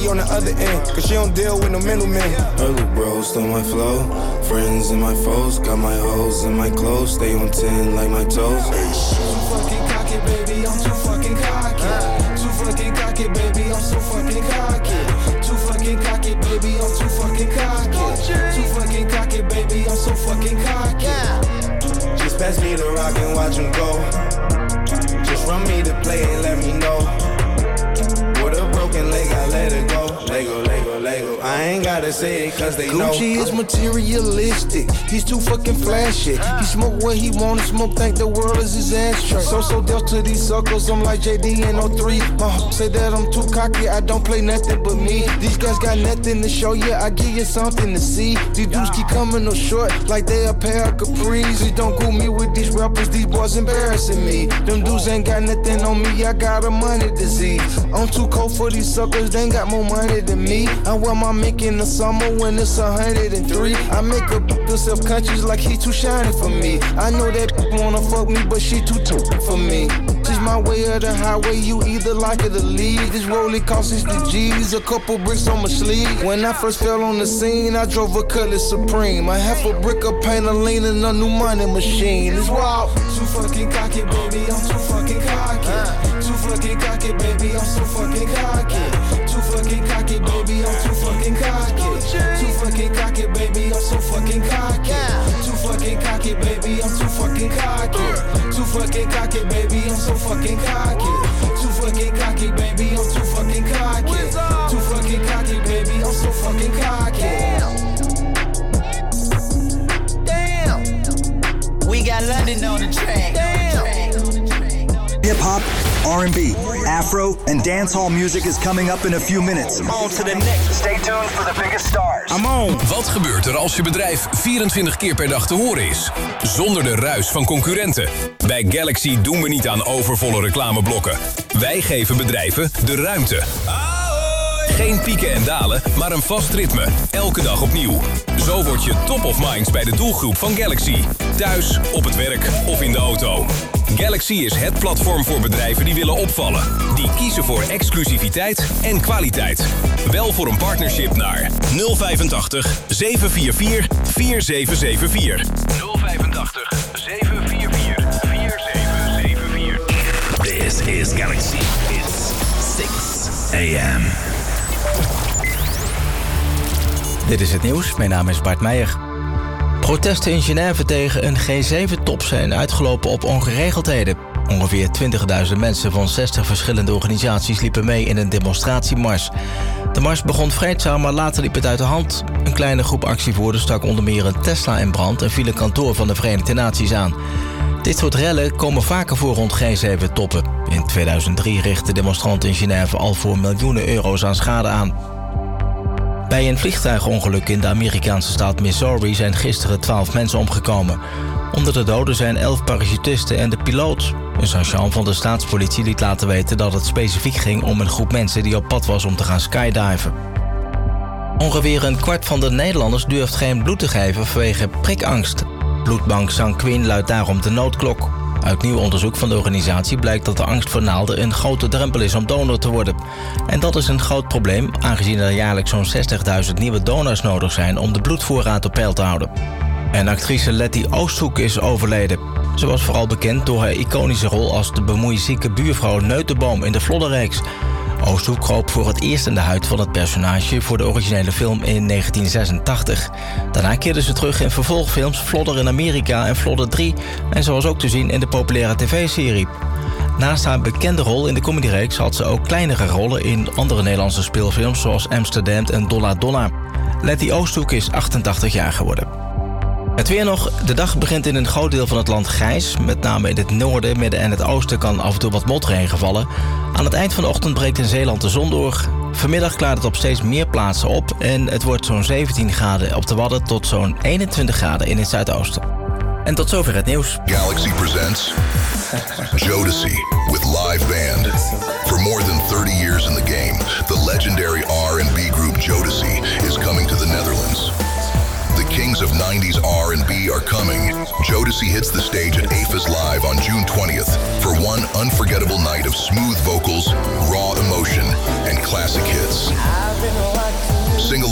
she on the other end, cause she don't deal with no middlemen. Early bros stole my flow, friends and my foes, got my hoes in my clothes, stay on 10 like my toes. Too fucking cocky, baby, I'm too fucking cocky. Too fucking cocky, baby, I'm so fucking cocky. Too fucking cocky, baby, I'm too fucking cocky. Too fucking cocky, baby, I'm so fucking cocky. Just pass me the rock and watch him go. Just run me the play and let me know. With a broken leg, I let it go. Lego, Lego, Lego. I ain't gotta say it cause they know. Gucci is materialistic. He's too fucking flashy. He smoke what he wanna smoke, think the world is his ashtray. So dealt to these suckers, I'm like JD and 03. My hope say that I'm too cocky, I don't play nothing but me. These guys got nothing to show you, I give you something to see. These dudes keep coming up short, like they a pair of capris. Please don't cool me with these rappers, these boys embarrassing me. Them dudes ain't got nothing on me, I got a money disease. I'm too cold for these suckers, they ain't got more money than me. I wear my mink in the summer when it's 103. I make a feel self-conscious like he too shiny for me. I know that wanna fuck me, but she too for me. She's my way of the highway, you either like it or leave. This rollie cost 60 G's, a couple bricks on my sleeve. When I first fell on the scene, I drove a Cutlass Supreme. I half a brick of paint, a lean and a new money machine. It's wild. Too fucking cocky, baby, I'm too fucking cocky. Too fucking cocky, baby, I'm so fucking cocky. Too fucking cocky, baby, I'm too fucking cocky. Too fucking cocky, baby, I'm so fucking cocky. Too fucking cocky, baby, I'm too fucking cocky. Too fucking cocky, baby, I'm so fucking cocky. Too fucking cocky, baby, I'm too fucking cocky. Too fucking cocky, baby, I'm so fucking cocky. Damn. We got London on the track. Hip-hop, R&B, Afro, and dancehall music is coming up in a few minutes. On to the next. Stay tuned for the biggest stars. I'm on. Wat gebeurt er als je bedrijf 24 keer per dag te horen is? Zonder de ruis van concurrenten. Bij Galaxy doen we niet aan overvolle reclameblokken. Wij geven bedrijven de ruimte. Geen pieken en dalen, maar een vast ritme. Elke dag opnieuw. Zo word je top of minds bij de doelgroep van Galaxy. Thuis, op het werk of in de auto. Galaxy is het platform voor bedrijven die willen opvallen. Die kiezen voor exclusiviteit en kwaliteit. Bel voor een partnership naar 085 744 4774. 085 744 4774. This is Galaxy. It's 6 a.m. Dit is het nieuws, mijn naam is Bart Meijer. Protesten in Genève tegen een G7-top zijn uitgelopen op ongeregeldheden. Ongeveer 20.000 mensen van 60 verschillende organisaties liepen mee in een demonstratiemars. De mars begon vreedzaam, maar later liep het uit de hand. Een kleine groep actievoerders stak onder meer een Tesla in brand en viel een kantoor van de Verenigde Naties aan. Dit soort rellen komen vaker voor rond G7-toppen. In 2003 richtten demonstranten in Genève al voor miljoenen euro's aan schade aan. Bij een vliegtuigongeluk in de Amerikaanse staat Missouri zijn gisteren 12 mensen omgekomen. Onder de doden zijn 11 parachutisten en de piloot. Een sergeant van de staatspolitie liet laten weten dat het specifiek ging om een groep mensen die op pad was om te gaan skydiven. Ongeveer een kwart van de Nederlanders durft geen bloed te geven vanwege prikangst. Bloedbank Sanquin luidt daarom de noodklok. Uit nieuw onderzoek van de organisatie blijkt dat de angst voor naalden een grote drempel is om donor te worden. En dat is een groot probleem, aangezien er jaarlijks zo'n 60.000 nieuwe donors nodig zijn om de bloedvoorraad op peil te houden. En actrice Letty Oosthoek is overleden. Ze was vooral bekend door haar iconische rol als de bemoeizieke buurvrouw Neutenboom in de Vlodderreeks. Oosthoek kroop voor het eerst in de huid van het personage voor de originele film in 1986. Daarna keerde ze terug in vervolgfilms Vlodder in Amerika en Vlodder 3... en ze was ook te zien in de populaire tv-serie. Naast haar bekende rol in de comedyreeks had ze ook kleinere rollen in andere Nederlandse speelfilms zoals Amsterdam en Donna Donna. Letty Oosthoek is 88 jaar geworden. Het weer nog. De dag begint in een groot deel van het land grijs. Met name in het noorden, midden en het oosten kan af en toe wat motregen vallen. Aan het eind van de ochtend breekt in Zeeland de zon door. Vanmiddag klaart het op steeds meer plaatsen op. En het wordt zo'n 17 graden op de Wadden tot zo'n 21 graden in het zuidoosten. En tot zover het nieuws. Galaxy presents Jodeci with live band. For more than 30 years in the game, the legendary R&B group Jodeci is coming to the Netherlands. The kings of 90s R&B are coming. Jodeci hits the stage at AFAS Live on June 20th for one unforgettable night of smooth vocals, raw emotion, and classic hits.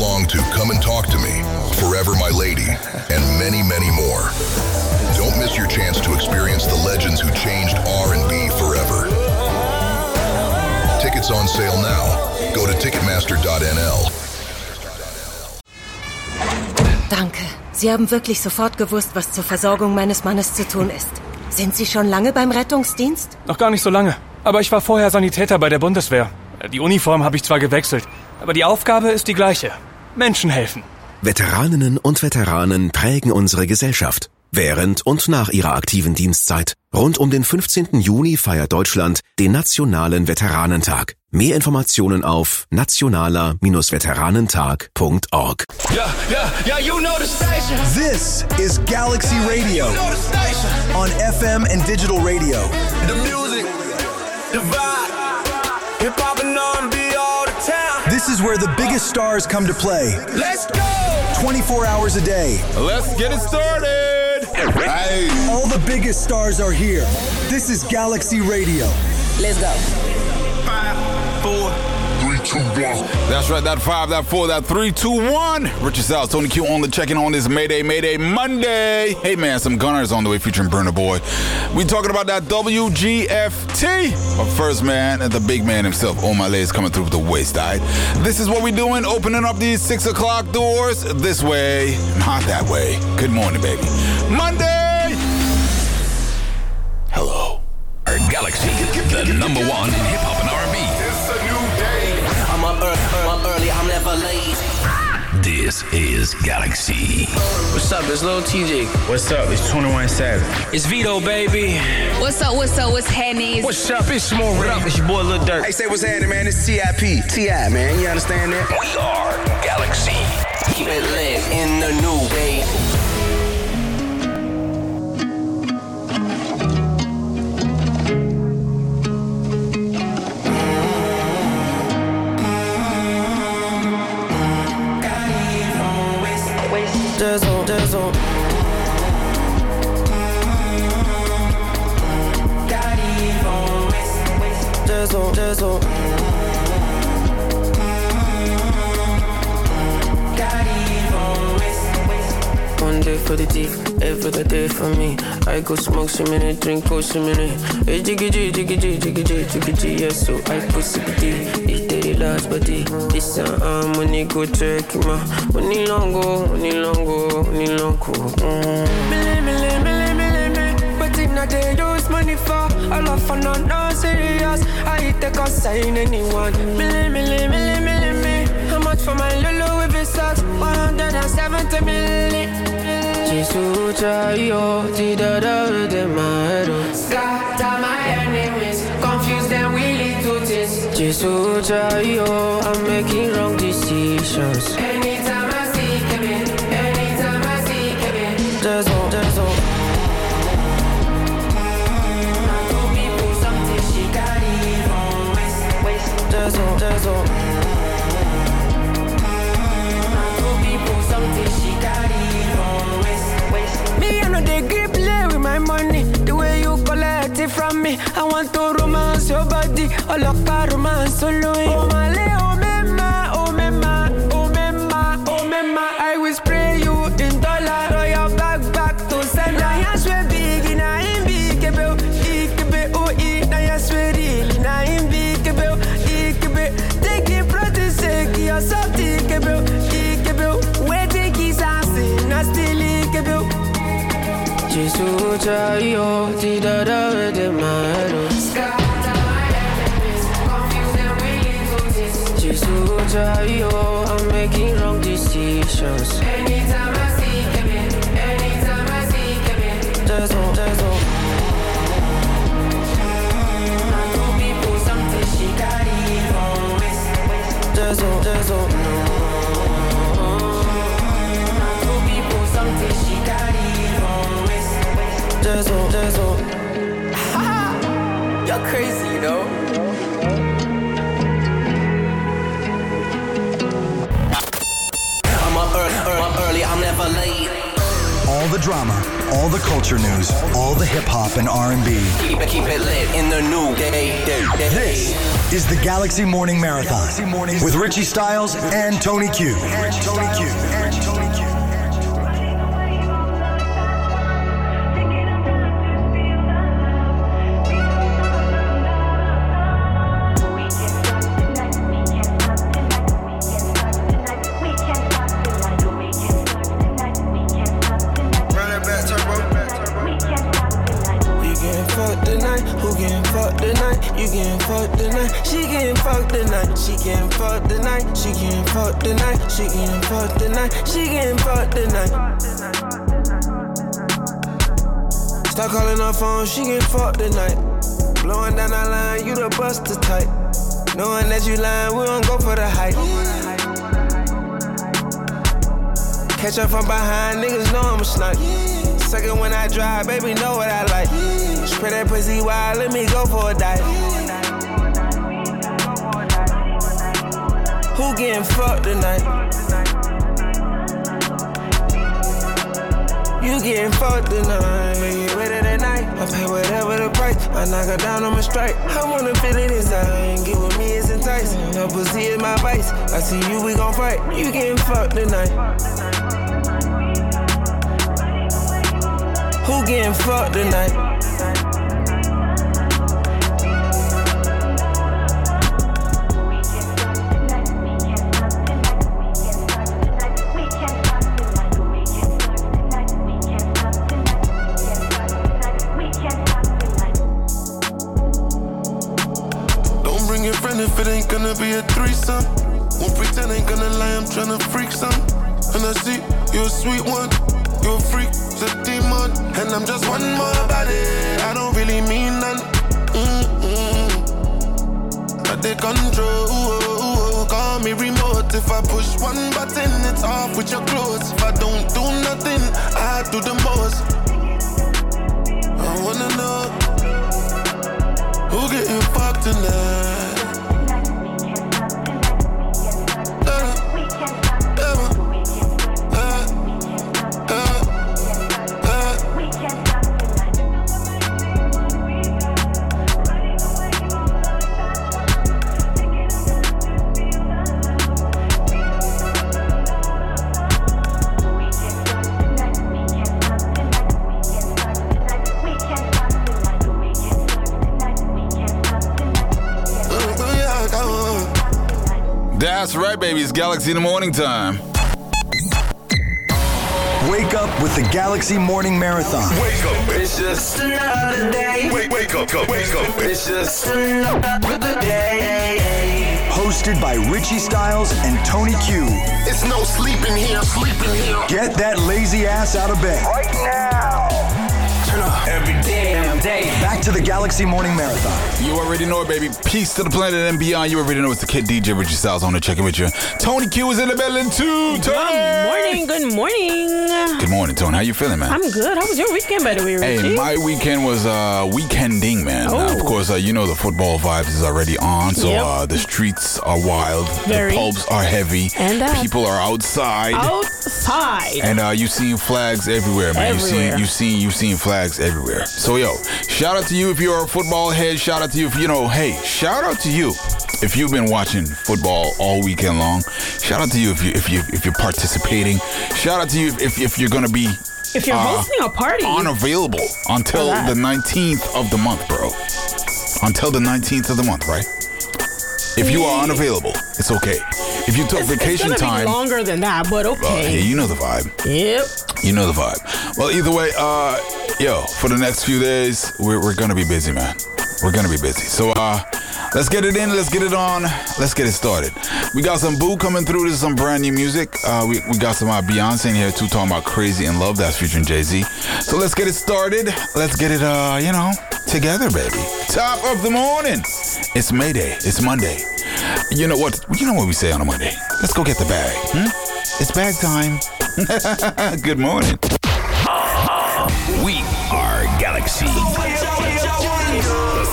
belong to Come and Talk to Me, Forever My Lady, and many, many more. Don't miss your chance to experience the legends who changed R&B forever. Tickets on sale now. Go to ticketmaster.nl. Danke. Sie haben wirklich sofort gewusst, was zur Versorgung meines Mannes zu tun ist. Sind Sie schon lange beim Rettungsdienst? Noch gar nicht so lange. Aber ich war vorher Sanitäter bei der Bundeswehr. Die Uniform habe ich zwar gewechselt, aber die Aufgabe ist die gleiche. Menschen helfen. Veteraninnen und Veteranen prägen unsere Gesellschaft. Während und nach ihrer aktiven Dienstzeit. Rund um den 15. Juni feiert Deutschland den Nationalen Veteranentag. Mehr Informationen auf nationaler-veteranentag.org. Yeah, you know the station. This is Galaxy Radio. You know the station. On FM and digital radio. The music, the vibe, hip-hop and R&B all the time. This is where the biggest stars come to play. Let's go! 24 hours a day. Let's get it started. Hey. All the biggest stars are here. This is Galaxy Radio. Let's go. 5, 4, 3, 2, 1. That's right, that 5, that 4, that 3, 2, 1. Richard Styles, Tony Q on the check-in on this Mayday Monday. Hey man, some Gunners on the way featuring Burna Boy. We talking about that WGFT. But first man, the big man himself, Omale, is coming through with the waist, all right? This is what we doing, opening up these 6 o'clock doors. This way, not that way. Good morning, baby. Monday! Hello. Our Galaxy, the number one in hip-hop and R&B. It's a new day. I'm up early, I'm never late. This is Galaxy. What's up, it's Lil TJ. What's up, it's 21 Savage. It's Vito, baby. What's up, what's happening? What's up, it's Small What up, it's your boy Lil Durk. Hey, say what's happening, man, it's T.I.P. T.I., man, you understand that? We are Galaxy. Keep it lit in the new day. Dizzle. Dizzle. One day for the D, every other day for me. I go smoke some minute, drink go some minute. Hey, jiggy G, yes, so I put CBD. It's daily large body. This money go check ma. Money long go. But if not they use money for all of fun, no serious. I take a sign anyone. Milli. How much for my Lulu if it sucks? 170 milli. Jesus, yo, T-da-da with my head. Scatter my enemies, confuse them, we lead to this. Jesus, yo, I'm making wrong decisions. Anytime I see Kevin. Dizzle. Two people, something she got even waste. Dizzle. Two people, something she got even waste. Me, I know they grip play with my money. The way you collect it from me, I want to romance your body. All of our romance, solo. Oh my I will spray you in dollar. Or your back to send. Now you swear big, now in big, Ikebe, oh, now you swear really, now in big, Ikebe. Take it, protect yourself, Ikebe. Where take his ass in, I still Ikebe. Jesus, yo, T-da-da with my head. Scatter my enemies, confuse them, we lead to this. Jesus, yo, I'm making wrong decisions. Anytime I see Kevin. Dizzle. Two people, something she got even waste. Dizzle. Two people, something she got even waste. Dizzle. You're crazy, you know? I'm up early, I'm never late. All the drama, all the culture news, all the hip-hop and R&B. Keep it lit in the new day. This is the Galaxy Morning Marathon with Richie Styles and Tony Q. You getting fucked tonight. She getting fucked tonight. She getting fucked tonight. She getting fucked tonight. She getting fucked tonight. She getting fucked tonight. Start calling her phone. She getting fucked tonight. Blowing down that line. You the buster type. Knowing that you lying, we don't go for the hype. Catch her from behind. Niggas know I'm a snipe. Second when I drive, baby, know what I like. Spray that pussy wild, let me go for a dive. Who getting fucked tonight? You getting fucked tonight. Make it ready tonight. I pay whatever the price. I knock her down on my strike. I wanna feel it inside. Get with me, it's enticing. Her pussy is my vice. I see you, we gon' fight. You getting fucked tonight. Who getting fucked tonight? Don't bring your friend if it ain't gonna be a threesome. Won't pretend ain't gonna lie, I'm tryna freak some. And I see you're a sweet one. You're a freak, it's a demon. And I'm just one more body. I don't really mean none. I take control. Call me remote. If I push one button, it's off with your clothes. If I don't do nothing, I do the most. I wanna know who getting fucked tonight. That's right, baby. It's Galaxy in the morning time. Wake up with the Galaxy Morning Marathon. Wake up, it's just another day. Wake up, it's just another day. Hosted by Richie Styles and Tony Q. It's no sleeping here. Get that lazy ass out of bed. Right now. Turn up every damn day. Back to the Galaxy Morning Marathon. You already know it, baby. Peace to the planet and beyond. You already know it's the kid DJ Richie Styles on the check-in with you. Tony Q is in the building too. Tony! Good morning. Good morning, Tony. How you feeling, man? I'm good. How was your weekend, by the way, Richie? Hey, my weekend was weekending, man. Oh. Of course, you know the football vibes is already on, so Yep. the streets are wild. Very. The pubs are heavy. And people are outside. And you seeing flags everywhere, man. Everywhere. You seeing flags everywhere. So yo, shout out to you if you're a football head. Shout out to you if shout out to you if you've been watching football all weekend long. Shout out to you if you're participating. Shout out to you if you're gonna be If you're hosting a party. unavailable until the 19th of the month, bro. Until the 19th of the month, right? If you are unavailable, it's okay. If you took vacation it's gonna time, be longer than that, but okay. hey, you know the vibe. Yep. You know the vibe. Well, either way, for the next few days, we're gonna be busy, man. We're gonna be busy. So, let's get it in, let's get it on, let's get it started. We got some Boo coming through. This is some brand new music. We got some Beyonce in here too, talking about Crazy in Love. That's featuring Jay-Z. So let's get it started. Let's get it, together, baby. Top of the morning. It's Mayday. It's Monday. You know what we say on a Monday? Let's go get the bag. It's bag time. Good morning. We are Galaxy. The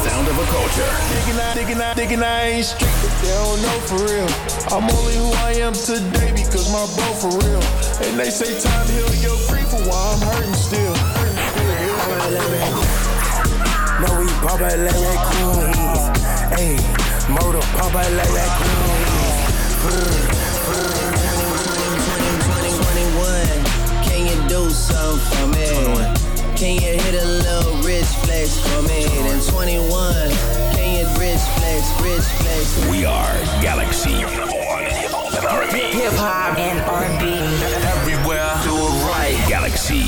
sound of a culture. Thinking I ain't street, but they don't know for real. I'm only who I am today because my bro for real. And they say time heal your grief, but while I'm hurting still. No, we pop it like that cruise. Ayy, motor pop it like that cruise. 21, can you do something for me? 21. Can you hit a little rich flex for me? Then 21, can you rich flex? We are Galaxy. Number one in hip hop and R&B. Hip hop and R&B. Everywhere. Do it right. Galaxy.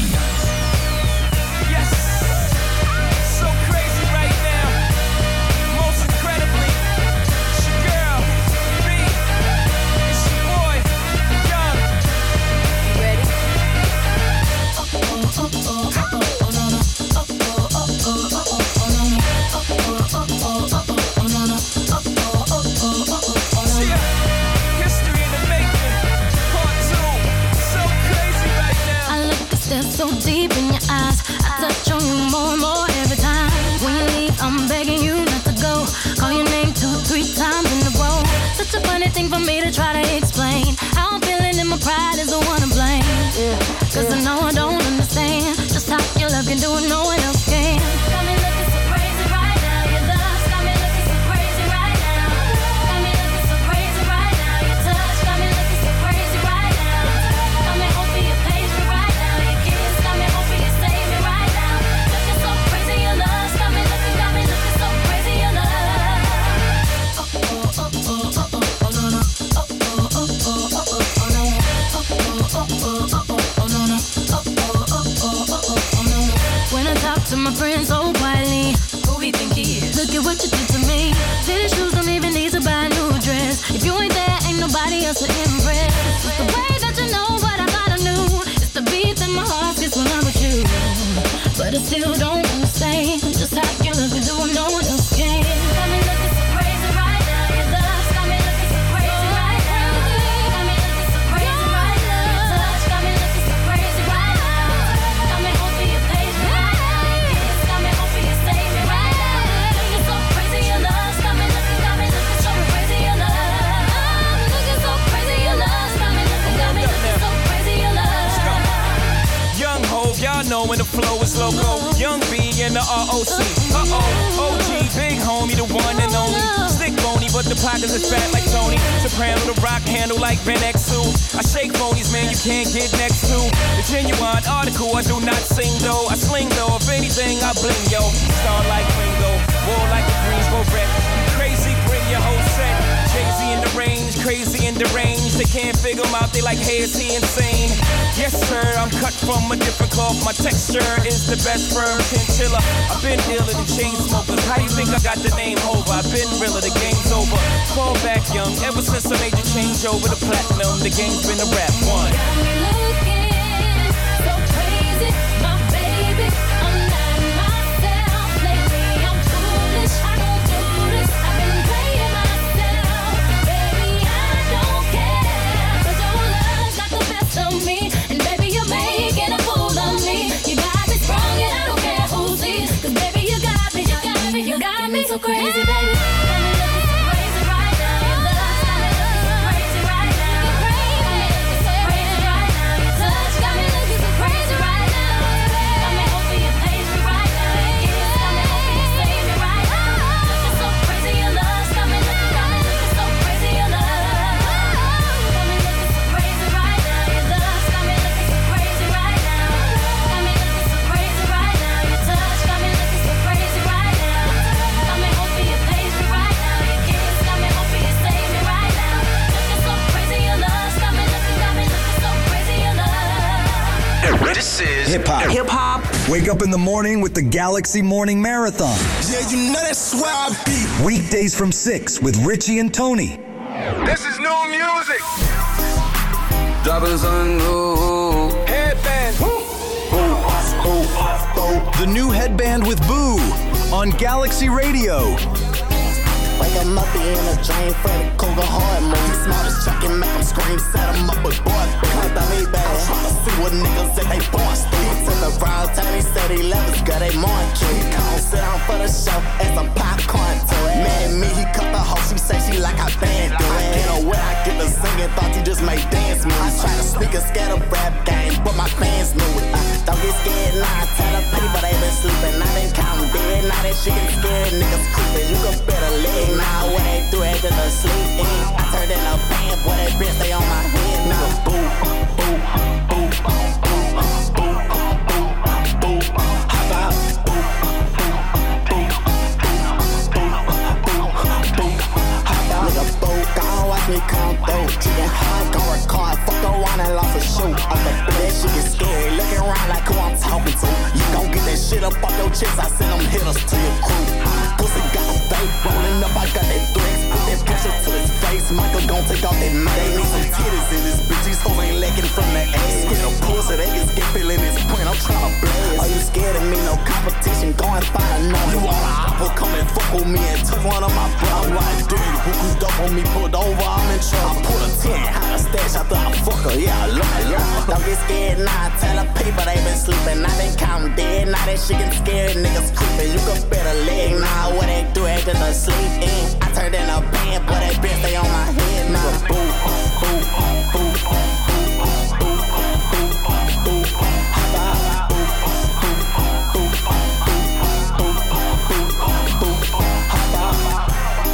So deep in your eyes, I touch on you more and more every time. When you leave, I'm begging you not to go. Call your name 2-3 times in a row. Such a funny thing for me to try to explain. How I'm feeling and my pride is the one to blame. Cause I know I don't understand just how your love can do it, no one else can. Got me looking so crazy right now. Your love's got me looking so crazy right now. Got me looking so crazy right now. Your touch got me looking so crazy right now. Got me hoping you page me right now. Your kiss got me hoping you save me right now. Looking so crazy, your love's got me looking so crazy, your love. When I talk to my friends so quietly, who we think he is? Look at what you did to me. Fitted shoes don't even need to buy a new dress. If you ain't there, ain't nobody else to impress. It's the way that you know what I thought I knew. It's the beat that my heart gets when I'm with you. But I still don't understand just how you look and do what no one else can. Got me looking so crazy right now. Your love's got me looking so crazy right now. Got me looking so crazy right now. Your touch got me looking so crazy right now. Got me hoping you page me right now. Your kiss got me hoping you save me right now. Looking so crazy, your love's got me looking so crazy, your love. Looking so crazy, your love's got me looking so crazy, your love. Young Hov, y'all know when the flow is loco. Young B in the ROC. OG, big homie, the one and only. Stick bony, but the pockets is fat like Tony. Soprano, the rock handle like Ben X2. I shake phonies, man, you can't get next to. The genuine article, I do not sing though. I sling though, if anything, I bling yo. Star like Ringo, war like the Greensboro wreck. Crazy, bring your whole set. Jay-Z in the range, crazy in the range. They can't figure him out, they like, hey, is he insane? Yes, sir, I'm cut from a different cloth. My texture is the best firm chinchilla. I've been iller than chain smokers. How you think I got the name over? I've been realer, the game's over. Fall back young, ever since I made you change over to platinum. The game's been a rap one. Got me looking so crazy, my baby. I'm not myself lately. I'm foolish, I don't do this. I've been playing myself, baby. I don't care, 'cause your love's got the best of me, and baby you're making a fool of me. You got me sprung and I don't care who sees, 'cause baby you got me so crazy, baby. Got me looking so crazy right now. Your love's got me looking so crazy right now. Got me looking so crazy right now. Your touch got me looking so crazy right now. Got me hoping you page me right now. Your kiss got me hoping you save me right now. Looking so crazy, your love's got me looking so crazy, your love. Got me looking so crazy right now. Your love's got me looking so crazy right now. Got me looking so crazy right now. Your touch got me looking so crazy right now. Got me hoping you page me right now. Your kiss got me hoping you save me right now. Looking so crazy, your love's got me looking so crazy, your love. This is Hip hop. Hip hop. Wake up in the morning with the Galaxy Morning Marathon. Yeah, you know that's where I be. Weekdays from 6 with Richie and Tony. This is new music. Dropping something new. Headband. The new headband with Boo on Galaxy Radio. Wake 'em up in a drain for the cougar hard move. Smallest chucking, make 'em scream. game, set them up with boys. Come to me, baby. I'm trying to see what niggas that they born stupid. Took the wrong time, he said he left us, girl, they more cute. Come on, sit down for the show, and some popcorn to it. Man and me, he cut the hoe, she say she like I band do it. Get away, I get the singing, thought you just made dance moves. Try to sneak a scatter rap game, but my fans knew it. Don't get scared, nah, tell the people they been sleeping. I been counting dead, now that shit get scared, niggas creeping. You can better leg, nah, what they do after the sleep in. I turned in a band, boy, that bitch stay on my head, nigga. Boo, boo, boo, boo, boo, boo, hop out. Boo, boo, boo, boo, boo, boo, hop out. Nigga, boo, gon' watch me come through. Chicken hard, gon' record, fuck around and lost a shoe. Up the bed, shit get scary, looking around like who I'm talking to. You gon' get that shit up off your chest, I send them hitters to your crew. Pussy got a fake, rolling up, I got that threats. Put that pressure to his face, Michael gon' take off that mask. They need some titties in this bitch, these hoes ain't lacking from the ass. Get a pussy, they get scared feeling this point, I'm tryna blaze. Are you scared of me, no competition, go and find a no. You want an apple, come and fuck with me and took one of my brothers. I'm like, dude, who could up on me, pulled over, I'm in trouble. I put a 10, how to stash after I fuck her, yeah, I love it, yeah. Don't get scared, nah, tell the people they been sleeping. I been counting dead, now that shit get scared, niggas creeping. You can better leg, nah, what they do after the sleep in. I turned in a band, but that bitch stay on my head, nah. Boo, boo, boo, boo, boo, boo, boo, hop out. Boo, boo, boo, boo, boo, boo, hop out.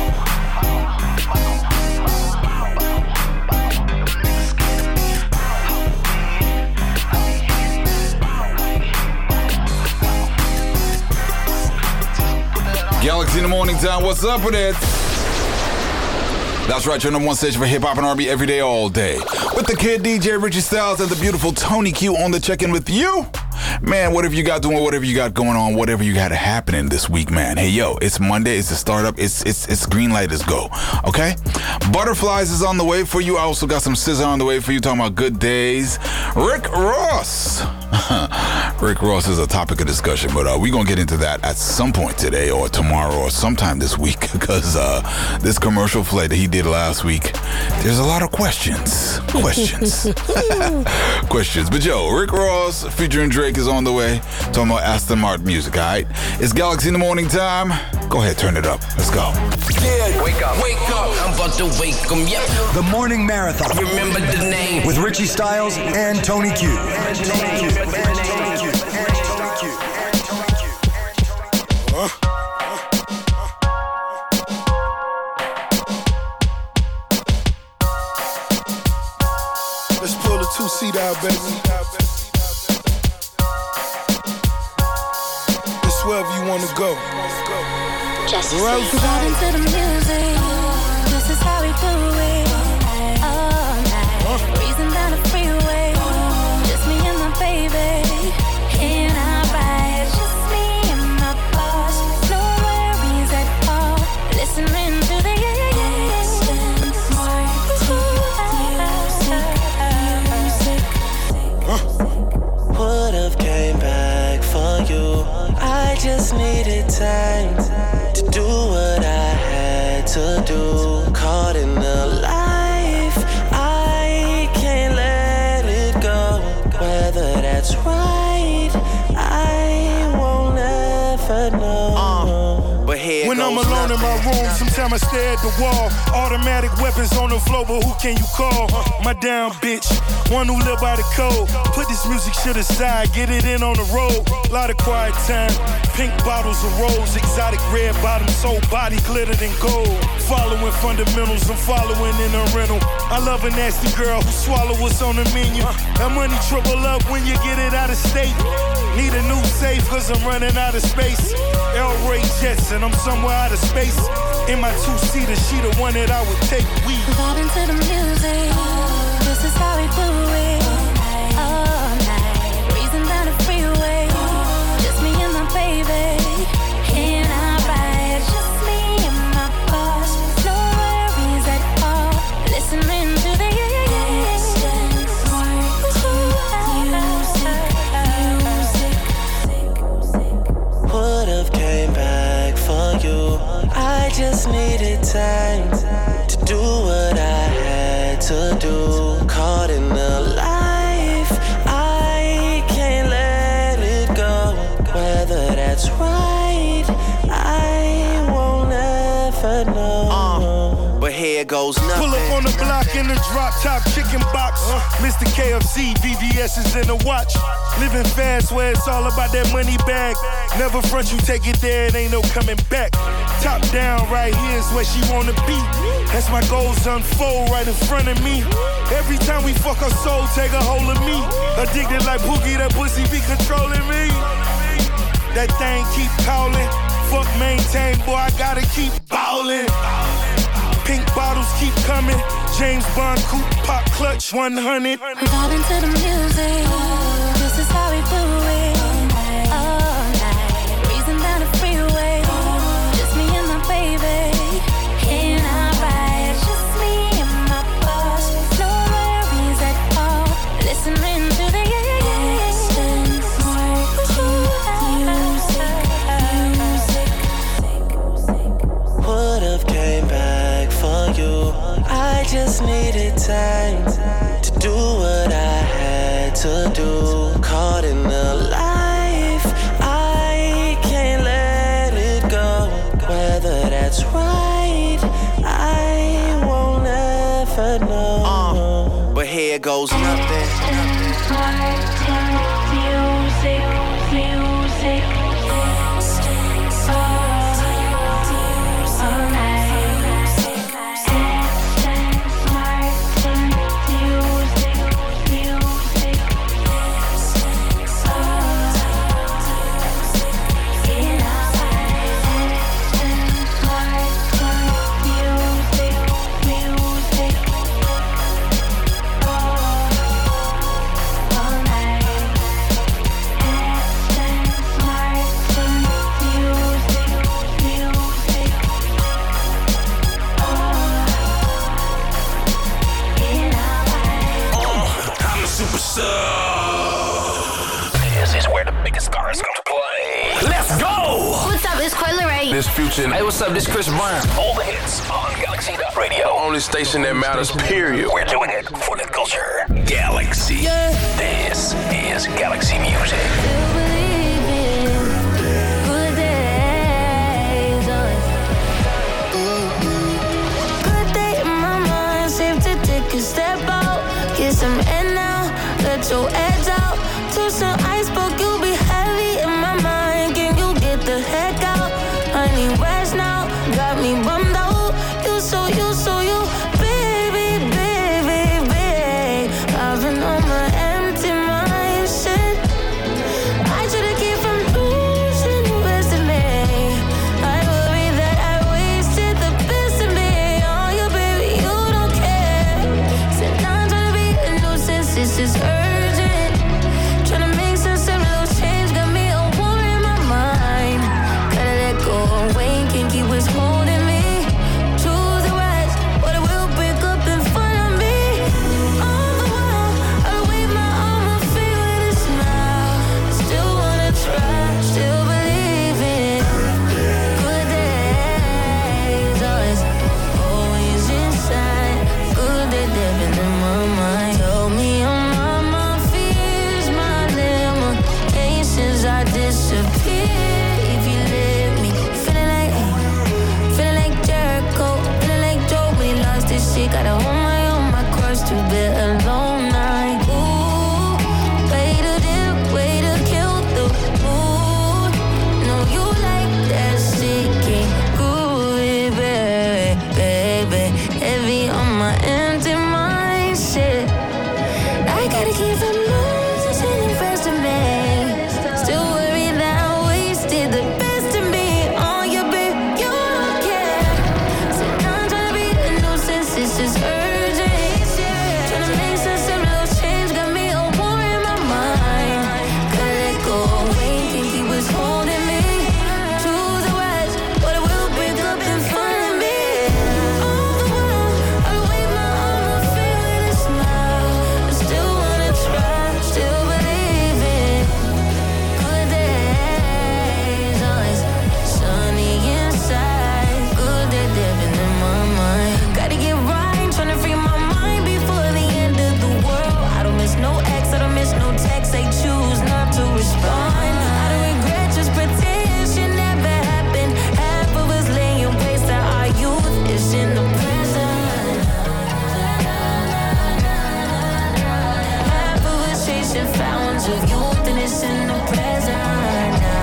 Galaxy in the morning time, what's up with it? That's right, your number one station for hip-hop and R&B every day, all day. With the kid DJ Richie Styles and the beautiful Tony Q on the check-in with you. Man, whatever you got doing, whatever you got going on, whatever you got happening this week, man. Hey, yo, it's Monday, it's the startup, it's green light, let's go, okay? Butterflies is on the way for you. I also got some scissor on the way for you, talking about good days. Rick Ross. Rick Ross is a topic of discussion, but we're going to get into that at some point today or tomorrow or sometime this week because this commercial flight that he did last week, there's a lot of questions. Questions. But yo, Rick Ross featuring Drake is on the way. Talking about Aston Martin music, all right? It's Galaxy in the morning time. Go ahead, turn it up. Let's go. Yeah, wake up. I'm about to wake 'em, yep. The Morning Marathon. Remember the name. With Richie Styles and Tony Q. Let's pull the two-seat out, baby. It's wherever you want to go. Just vibing to the music. This is how we do it. All night. Breezing down the freeway. Just me and my baby. In our ride. Just me and my boss. No worries at all. Listening to the Would've came back for you. I just needed time to do what I had to do. Caught in the life, I can't let it go. Whether that's right, I won't ever know. But here when I'm goes alone in my room, sometimes I stare at the wall. Automatic weapons on the floor, but who can you call? My down bitch, one who live by the code. Put this music shit aside, get it in on the road. Lot of quiet time, pink bottles of rose, exotic red bottoms, whole body glittered in gold. Following fundamentals, I'm following in a rental. I love a nasty girl who swallow what's on the menu. That money triple up when you get it out of state. Need a new safe cause I'm running out of space. El Ray Jetson, I'm somewhere out of space. In my two-seater, she the one that I would take. We vibing to the music. This is how we do it. All night. Breezing down the freeway. Just me and my baby. In our ride. Just me and my boss. No worries at all. Listening to the Would've came back for you. I just needed time to do what I had to do. do. Caught in the life, I can't let it go. Whether that's right, I won't ever know. But here goes nothing. Pull up on the block in the drop top chicken box. Mr. KFC, VVS is in the watch. Living fast where it's all about that money bag. Never front, you take it there, it ain't no coming back. Top down, right here is where she wanna be. As my goals unfold right in front of me. Every time we fuck her soul, take a hold of me. Addicted like Boogie, that pussy be controlling me. That thing keep calling. Fuck maintain, boy, I gotta keep ballin'. Pink bottles keep coming. James Bond coupe, pop clutch 100. I'm vibing to the music. This is how we do it. All night, breezing down the freeway. Just me and my baby. In our ride, just me and my boss. No worries at all. Listening to the Would've came back for you. I just needed time to do what I had to do. Caught in the life, I can't let it go. Whether that's right, I won't ever know. But here goes nothing. This is where the biggest stars come to play. Let's go! What's up? It's Coyle Ray. This Future. Hey, what's up? This Chris Brown. All the hits on Galaxy.radio. The only station that matters, period. We're doing it for the culture. Galaxy. This is Galaxy Music. Good day in my mind, safe to take a step out. Get some air now, let your edge out. To some iceberg, you'll be heavy in my mind. Can you get the heck out? I need rest now, got me bummed out. You so you, baby, baby, baby. I've been on my empty mind, shit. I should've kept from losing the rest of me. I worry that I wasted the best of me. Oh, you baby, you don't care. Said I'm trying to be a nuisance, this is urgent. Tryna make some simple change, got me a war in my mind. Gotta let go away, can't keep what's holding me. Choose the rise, but it will break up in front of me. On the wall, I'll wave my arm, I'll feel with a smile. Still wanna try, still believe in good days. Always inside, good day living in my mind. Tell me I'm on my fears, my limitations. I disappear if you let me. Feeling like Jericho, feeling like Joe when he lost his shit. Gotta hold my own, my cross to bear alone. Night. Ooh, way to kill the mood. No, you like that shit, can't groovy, baby. Heavy on my empty mind, shit. I gotta keep from losing the rest of me. Still worried that I wasted the best of me. Oh, you babe, you don't care. Said I'm tryna be a nuisance, this is urgent. Tryna make some simple change, got me a war in my mind. Gotta let go away, can't keep what's holding me. Choose the rise, but it will break up in front of me. On the wall, I'll wave my arm, I'll feel with a smile. I still wanna try, of youth and it's in the present now.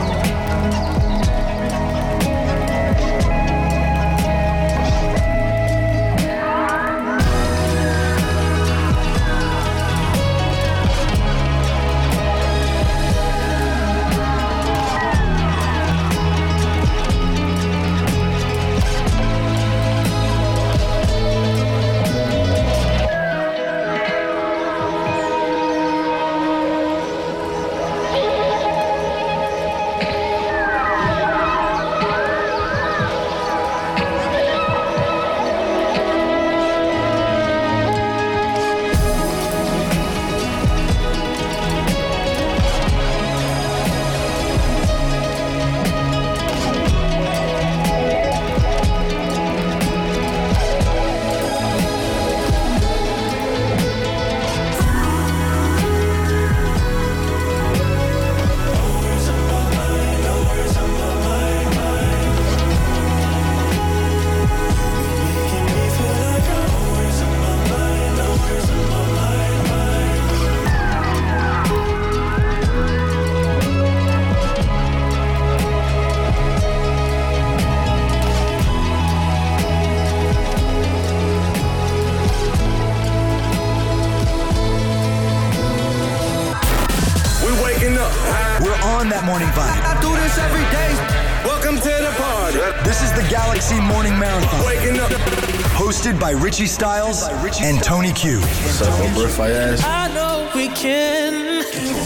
By Richie Styles and Tony Q. What's up, bro? Fire-ass. I know we can.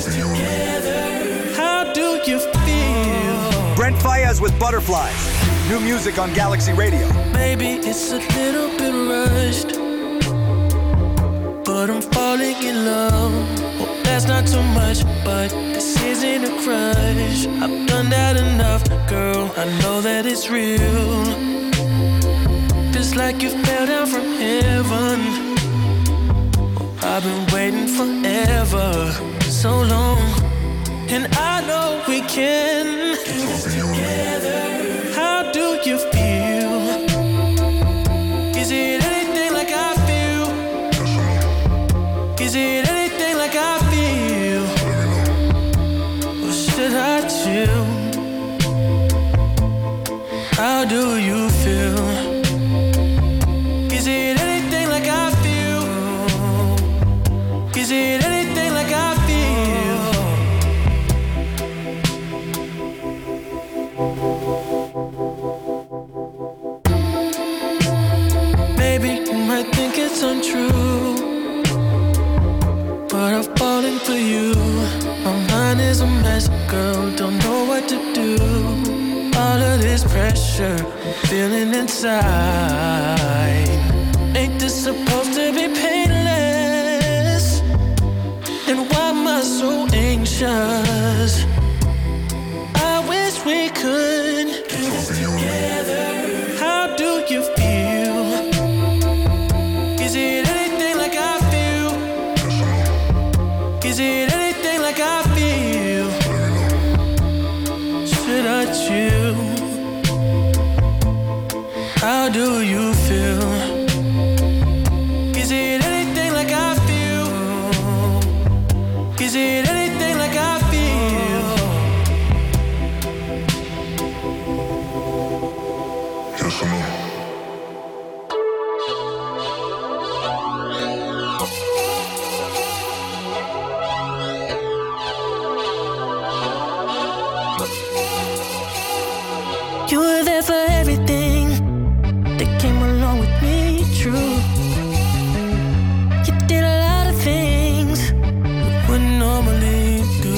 How do you feel? Brent Faiyaz with Butterflies. New music on Galaxy Radio. Maybe it's a little bit rushed, but I'm falling in love. Well, that's not too much, but this isn't a crush. I've done that enough, girl. I know that it's real. Just like you fell down from heaven. I've been waiting forever, so long. And I know we can. How do you feel? Is it anything like I feel? Is it anything like I feel? Or should I chill? How do you feel? Is it anything like I feel? Is it anything like I feel? Maybe you might think it's untrue, but I've fallen for you. My mind is a mess, girl, don't know what to do. All of this pressure I'm feeling inside. Ain't this supposed to be painless? And why am I so anxious? I wish we could be together. How do you feel? Is it anything like I feel? Is it anything like I feel? Should I chill? How do you feel? Is it anything like I feel? Is it anything like I feel? Yes or no? You were there for everything that came along with me, true. You did a lot of things you wouldn't normally do.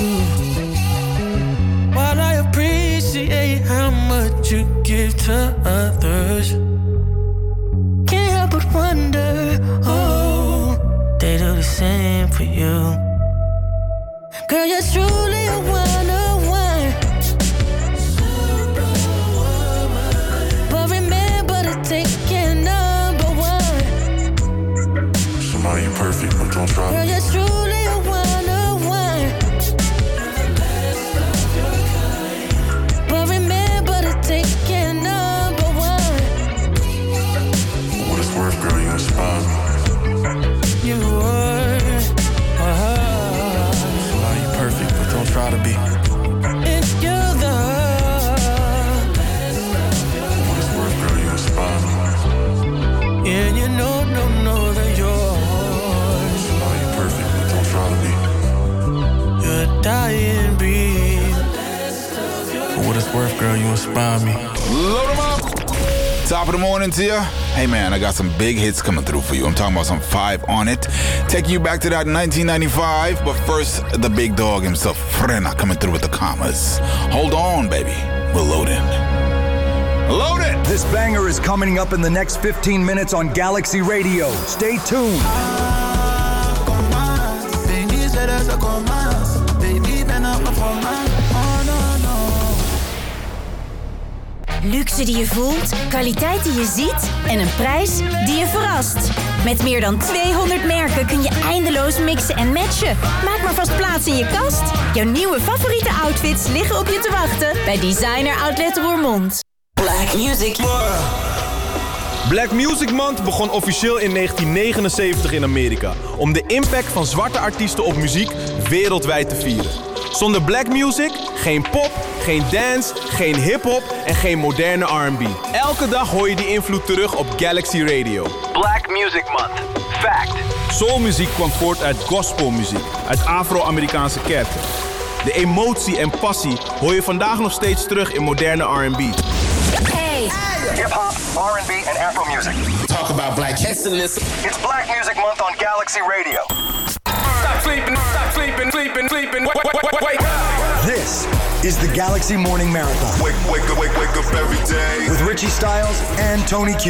While I appreciate how much you give to others, can't help but wonder, oh, they do the same for you. Girl, you're truly a one-on-one. But remember to take care number one. Somebody you perfect, but don't try. Girl, you're truly a one-on-one. But remember to take care number one. For what it's worth, girl, you inspire me. You are. Girl, you inspire me. Load 'em up. Top of the morning to you. Hey man, I got some big hits coming through for you. I'm talking about some 5 on it. Taking you back to that 1995. But first, the big dog himself, Frena, coming through with the commas. Hold on, baby. We're loading. Loaded! This banger is coming up in the next 15 minutes on Galaxy Radio. Stay tuned. Luxe die je voelt, kwaliteit die je ziet en een prijs die je verrast. Met meer dan 200 merken kun je eindeloos mixen en matchen. Maak maar vast plaats in je kast. Jouw nieuwe favoriete outfits liggen op je te wachten bij Designer Outlet Roermond. Black Music. Black Music Month begon officieel in 1979 in Amerika, om de impact van zwarte artiesten op muziek wereldwijd te vieren. Zonder black music, geen pop, geen dance, geen hip-hop en geen moderne R&B. Elke dag hoor je die invloed terug op Galaxy Radio. Black Music Month. Fact. Soulmuziek kwam voort uit gospelmuziek, uit Afro-Amerikaanse kerken. De emotie en passie hoor je vandaag nog steeds terug in moderne R&B. Hey! Hip-hop, R&B en Afro music. Talk about black excellence. It's Black Music Month on Galaxy Radio. Stop sleeping, wake up. This is the Galaxy Morning Marathon. Wake up every day. With Richie Styles and Tony Q.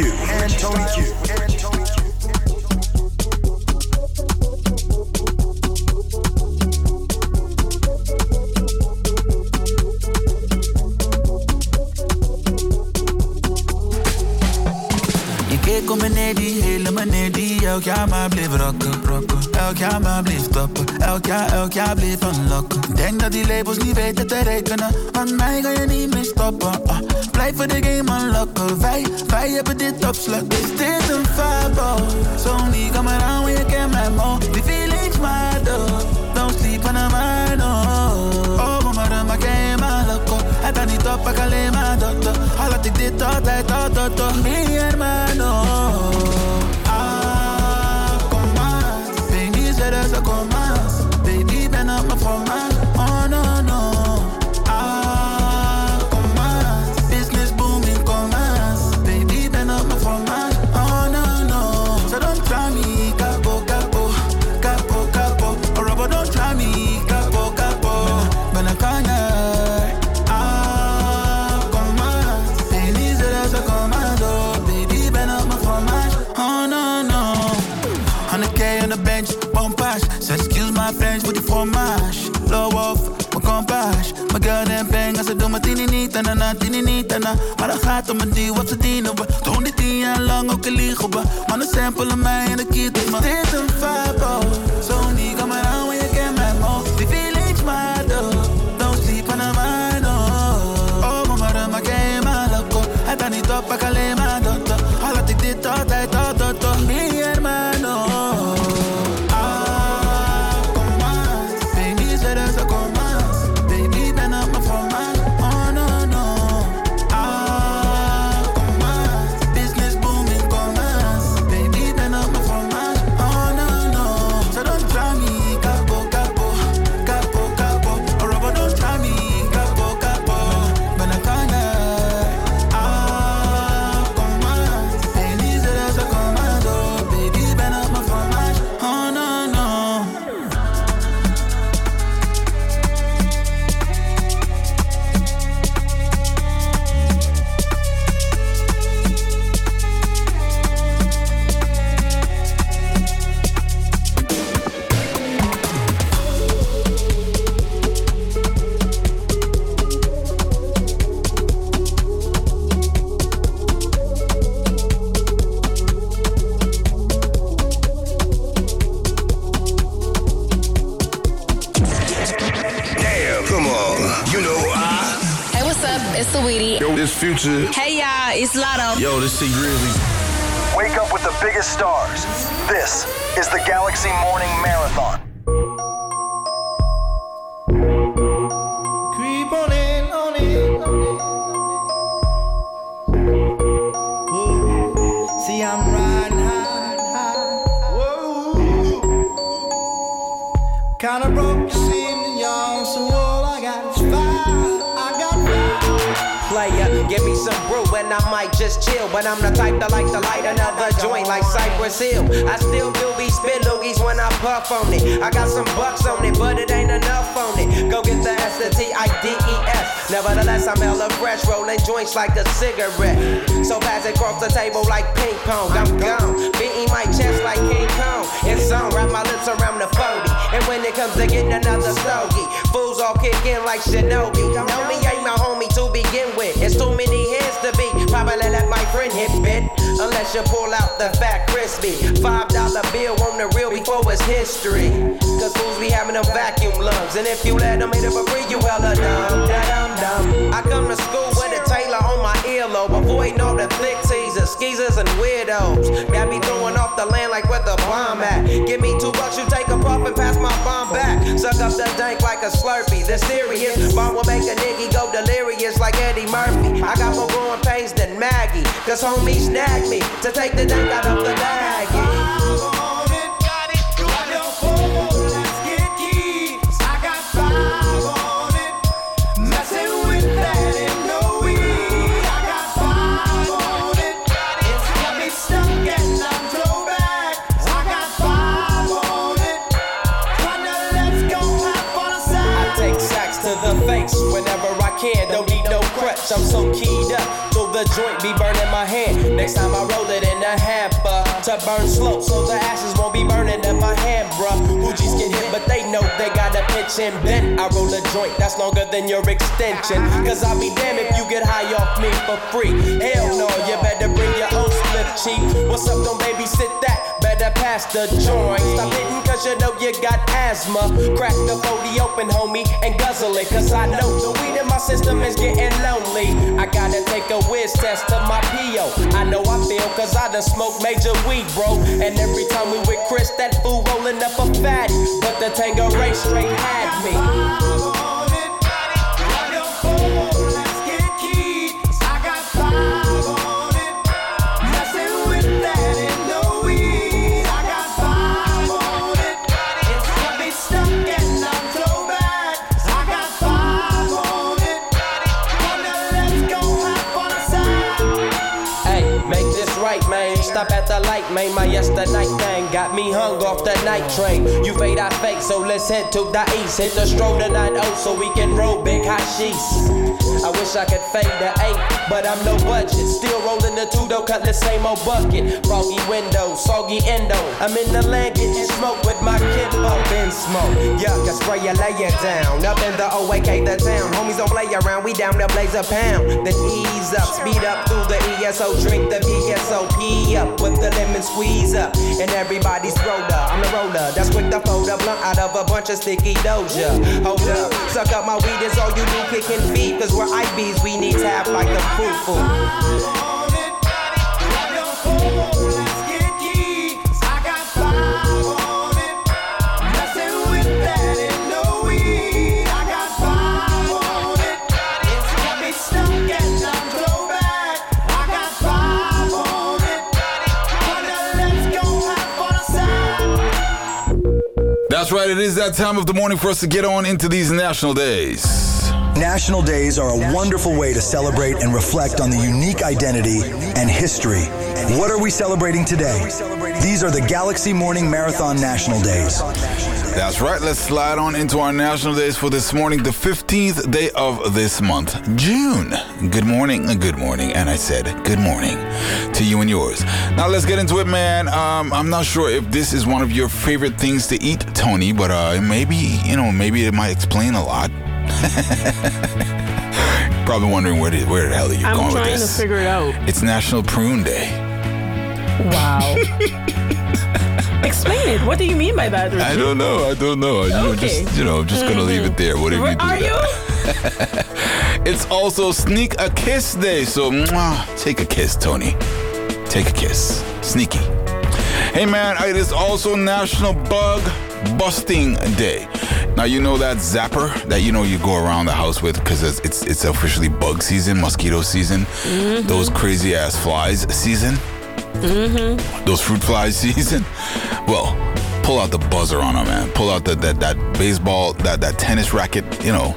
Kom beneden, hele beneden. Elk jaar maar blijf rocken. Elk jaar maar blijf toppen. Elk jaar blijf unlocken. Denk dat die labels niet weten te rekenen. Want mij ga je niet meer stoppen. Blijf voor de game unlocken. Wij hebben dit op slot. Is dit een fabo? Sony, come around when you get my mo. Die feelings matter. Don't sleep on a man, oh. Oh, mama, dan maak jij je maar loco. Het gaat niet op, ik alleen maar dotter. Al had ik dit altijd, tot meer, hermano. Kom maar. Baby, zet er zo, kom maar. Baby, ben op mijn formaat. Oh, no, no. Kom maar. Business booming, kom maar. Baby, ben op mijn formaat. Oh, no, no. So don't try me, capo. Oh, Robert, don't try me, capo. Ben een kanjer. My friends with the fromage. Low off, mijn compaas. Mijn girl en bang, als ze doen mijn tini niet en na. Maar dan gaat om een deal wat ze dienen we. Toen die 10 jaar lang ook een liegen we. Maar dan samplen mij en de kiet op me. Dit een fabo. Zo niet, come around when you get my mo. Die feelings matter. Don't sleep on a man, oh. Oh, mama, dan maak jij maar loco. Het gaat niet op, ik alleen maar dotter. Al had ik dit altijd, tot meer, hermano. Future. Hey y'all, it's Lotto. Yo, this T Grizzly. Wake up with the biggest stars. This is the Galaxy Morning Marathon. Creep on in, on in. Ooh. See, I'm riding high. Whoa. Kinda broke, you seem young, so all I got is fire. I got fire. player. Give me some brew and I might just chill. But I'm the type that like to light another joint like Cypress Hill. I still do be spit loogies when I puff on it. I got some bucks on it, but it ain't enough on it. Go get the S, the T-I-D-E-S. Nevertheless, I'm hella fresh, rolling joints like a cigarette. So pass it across the table like ping pong. I'm gone, beating my chest like King Kong. It's on, wrap my lips around the 40. And when it comes to getting another stogie, fools all kick in like Shinobi. Know me ain't my homie to begin with. It's too many hands to be. Probably let my friend hit bit. Unless you pull out the fat crispy $5 bill on the real before it's history. Cause fools be having them vacuum lungs. And if you let them hit it for free, you hella dumb, dumb. I come to school with a tailor on my earlobe. Avoiding all the thick teasers, skeezers and weirdos. Got me throwing off the land like where the bomb at. Give me $2, you take a puff and pass my bomb back. Suck up the dank like a Slurpee. The serious bomb will make a nigga go delirious like Eddie Murphy. I got more growing pains than Maggie. Cause homie snagged me to take the dank out of the baggie. Whenever I can, don't need no crutch. I'm so keyed up, so the joint be burning my hand. Next time I roll it in a hamper to burn slow, so the ashes won't be burning in my hand, bruh. Hoogies get hit, but they know they gotta pitch and bend. I roll a joint that's longer than your extension. Cause I'll be damned if you get high off me for free. Hell no, you better bring your own split cheap. What's up, don't babysit that? Better pass the joint. Stop hitting cause you know you got asthma. Crack the 40 open, homie, and guzzle it. Cause I know the weed in my system is getting lonely. I gotta take a whiz test to my P.O. I know I feel cause I done smoked major weed, bro. And every time we with Chris, that fool rolling up a fatty. But the Tangeray straight had me. Stop at the light, man, my yesterday thing got me hung off the night train. You fade, I fake, so let's head to the east. Hit the stroll to 9-0 so we can roll big hot sheets. I wish I could fade the 8, but I'm no budget. Still rolling the 2 though, cut the same old bucket. Froggy window, soggy endo. I'm in the land getting smoke with my kinfolk. In smoke, yuck, I spray you, lay it down. Up in the OAK, the town. Homies don't play around, we down to blaze a pound. Then ease up, speed up through the ESO. Drink the PSOP up with the lemon squeeze up. And everybody's roller, I'm the roller. That's quick to fold a blunt out of a bunch of sticky doja. Hold up, suck up my weed, is all you do, kicking feet. Cause we're IBs, we need to have like the foo-foo. That's right, it is that time of the morning for us to get on into these national days. National days are a wonderful way to celebrate and reflect on the unique identity and history. What are we celebrating today? These are the Galaxy Morning Marathon National Days. That's right, let's slide on into our national days for this morning, the 15th day of this month, June. Good morning, and I said good morning to you and yours. Now let's get into it, man. I'm not sure if this is one of your favorite things to eat, Tony, but maybe it might explain a lot. Probably wondering where the hell are you going with this? I'm trying to figure it out. It's National Prune Day. Wow. Explain it. What do you mean by that, Richie? I don't know. Okay. I'm just gonna leave it there. What if you do Are that? It's also Sneak a Kiss Day. So, take a kiss, Tony. Take a kiss. Sneaky. Hey, man, it is also National Bug Busting Day. Now, you know that zapper that you go around the house with because it's officially bug season, mosquito season, those crazy ass flies season, those fruit flies season. Well, pull out the buzzer on them, man. Pull out that baseball, that tennis racket,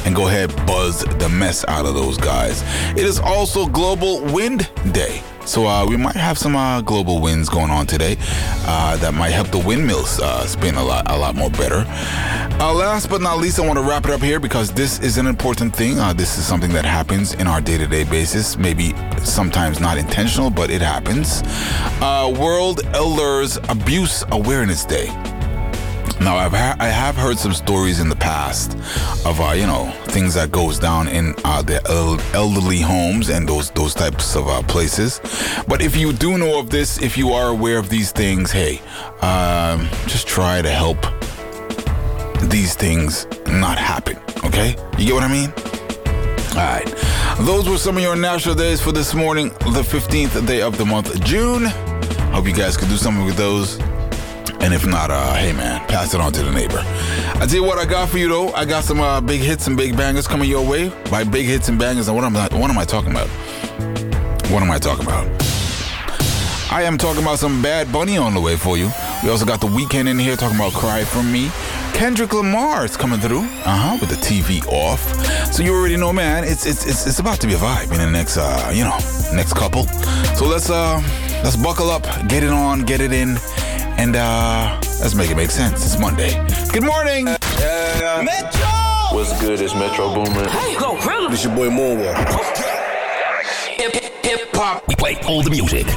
and go ahead, buzz the mess out of those guys. It is also Global Wind Day. So we might have some global winds going on today that might help the windmills spin a lot more better. Last but not least, I want to wrap it up here because this is an important thing. This is something that happens in our day-to-day basis. Maybe sometimes not intentional, but it happens. World Elders Abuse Awareness Day. Now, I have heard some stories in the past of, things that goes down in the elderly homes and those types of places. But if you do know of this, if you are aware of these things, hey, just try to help these things not happen, okay? You get what I mean? All right. Those were some of your national days for this morning, the 15th day of the month of June. Hope you guys could do something with those. And if not, hey man, pass it on to the neighbor. I tell you what I got for you though. I got some big hits and big bangers coming your way. By big hits and bangers, what am I talking about? What am I talking about? I am talking about some Bad Bunny on the way for you. We also got The Weeknd in here talking about Cry From Me. Kendrick Lamar is coming through, with the TV off. So you already know, man, it's about to be a vibe in the next, next couple. So let's buckle up, get it on, get it in. And let's make it make sense. It's Monday. Good morning. Yeah. Metro. What's good? It's Metro Boomin. Hey, go, really? It's your boy Moonwalk. Hip hop. We play all the music.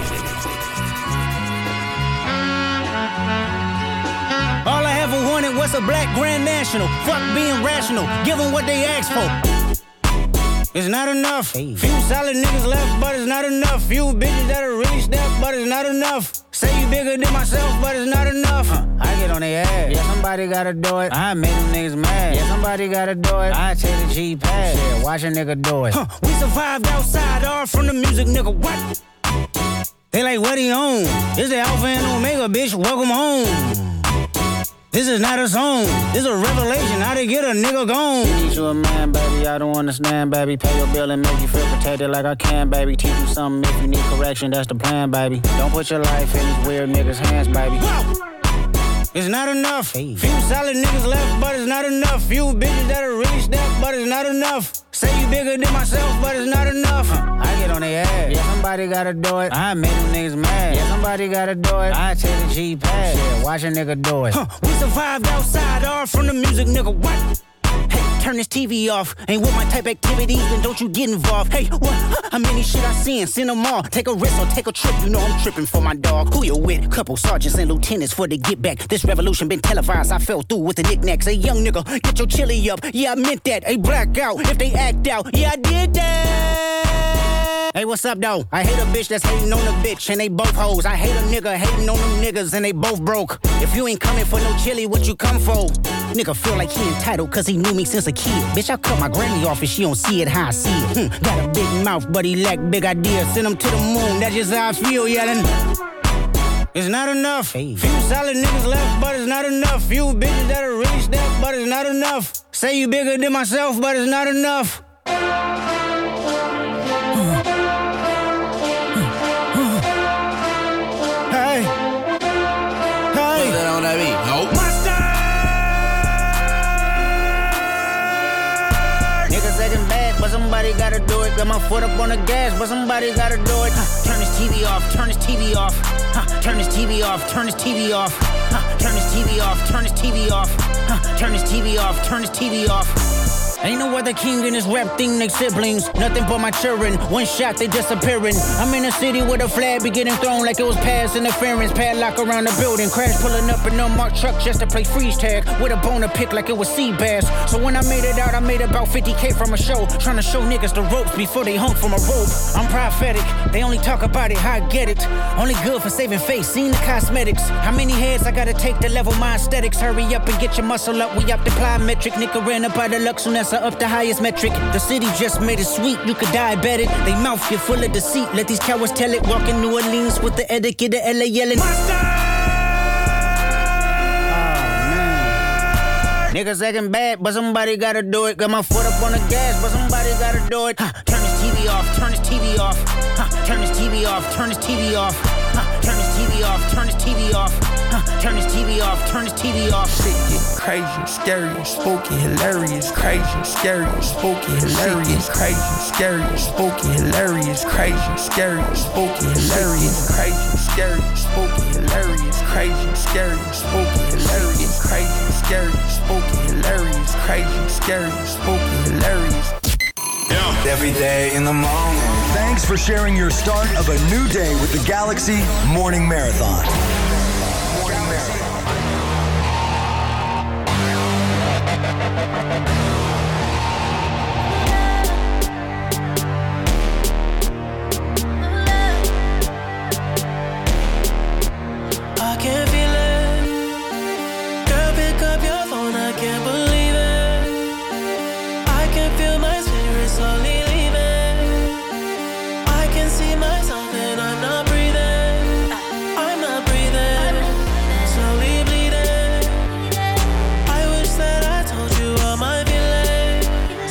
All I ever wanted was a black Grand National. Fuck being rational. Give them what they asked for. It's not enough. Few solid niggas left, but it's not enough. Few bitches that'll really step, but it's not enough. Say you bigger than myself, but it's not enough. I get on their ass. Yeah, somebody gotta do it. I make them niggas mad. Yeah, somebody gotta do it. I take the G-Pad. Yeah, watch a nigga do it. We survived outside, all from the music, nigga. What? They like, what he on? This the Alpha and Omega, bitch. Welcome home. This is not a song. This is a revelation. How to get a nigga gone. Need you a man, baby. I don't understand, baby. Pay your bill and make you feel protected like I can, baby. Teach you something if you need correction. That's the plan, baby. Don't put your life in these weird niggas' hands, baby. It's not enough. Few solid niggas left, but it's not enough. Few bitches that'll really step, but it's not enough. Say you bigger than myself, but it's not enough. I get on their ass. Yeah, somebody gotta do it. I make them niggas mad. Yeah, somebody gotta do it. I take the G-Pad. Yeah, watch a nigga do it. We survived outside, all from the music, nigga. What? Hey, turn this TV off. Ain't with my type activities, then don't you get involved. Hey, what? How many shit I seen? Send them all. Take a risk or take a trip. You know I'm tripping for my dog. Who you with? Couple sergeants and lieutenants for the get back. This revolution been televised. I fell through with the knickknacks. Hey, young nigga, get your chili up. Yeah, I meant that. Hey, black out if they act out. Yeah, I did that. Hey, what's up, though? I hate a bitch that's hating on a bitch, and they both hoes. I hate a nigga hating on them niggas, and they both broke. If you ain't coming for no chili, what you come for? Nigga feel like he entitled, cause he knew me since a kid. Bitch, I cut my granny off and she don't see it how I see it. Got a big mouth, but he lack big ideas. Send him to the moon, that's just how I feel, yelling. It's not enough. Few solid niggas left, but it's not enough. Few bitches that'll really step, but it's not enough. Say you bigger than myself, but it's not enough. Hey. What's that on that beat? Nope. Niggas acting bad, but somebody gotta do it. Got my foot up on the gas, but somebody gotta do it. Turn this TV off, turn this TV off. Turn this TV off, turn this TV off. Turn this TV off, turn this TV off. Turn this TV off, turn this TV off. Ain't no other king in this rap thing, they siblings. Nothing but my children. One shot, they disappearing. I'm in a city where the flag be getting thrown like it was past interference. Padlock around the building. Crash pulling up in an unmarked truck just to play freeze tag. With a bone to pick like it was sea bass. So when I made it out, I made about 50K from a show. Trying to show niggas the ropes before they hung from a rope. I'm prophetic. They only talk about it, how I get it. Only good for saving face, seen the cosmetics. How many heads I gotta take to level my aesthetics? Hurry up and get your muscle up. We up the plyometric. Nigga ran up out of Lux and that's up the highest metric. The city just made it sweet, you could diabetic. They mouth get full of deceit. Let these cowards tell it. Walk in New Orleans with the etiquette of LA yelling. Niggas acting bad, but somebody gotta do it. Got my foot up on the gas, but somebody gotta do it. Turn this TV off, turn this TV off. Turn this TV off, turn this TV off. Turn this TV TV off, turn his TV off. Turn his TV off, turn his TV off. Shit get crazy, scary, spooky, hilarious, crazy, scary, spooky, hilarious, crazy, scary, spooky, hilarious, crazy, scary, spooky, hilarious, crazy, scary, spooky, hilarious, crazy, scary, spooky, hilarious, crazy, scary, spooky, hilarious, crazy, scary, spooky, hilarious. Every day in the morning. Thanks for sharing your start of a new day with the Galaxy Morning Marathon. I can feel it. Girl, pick up your phone, I can't believe it. I can feel my spirit slowly leaving. I can see myself and I'm not breathing. I'm not breathing. Slowly bleeding. I wish that I told you all my feelings.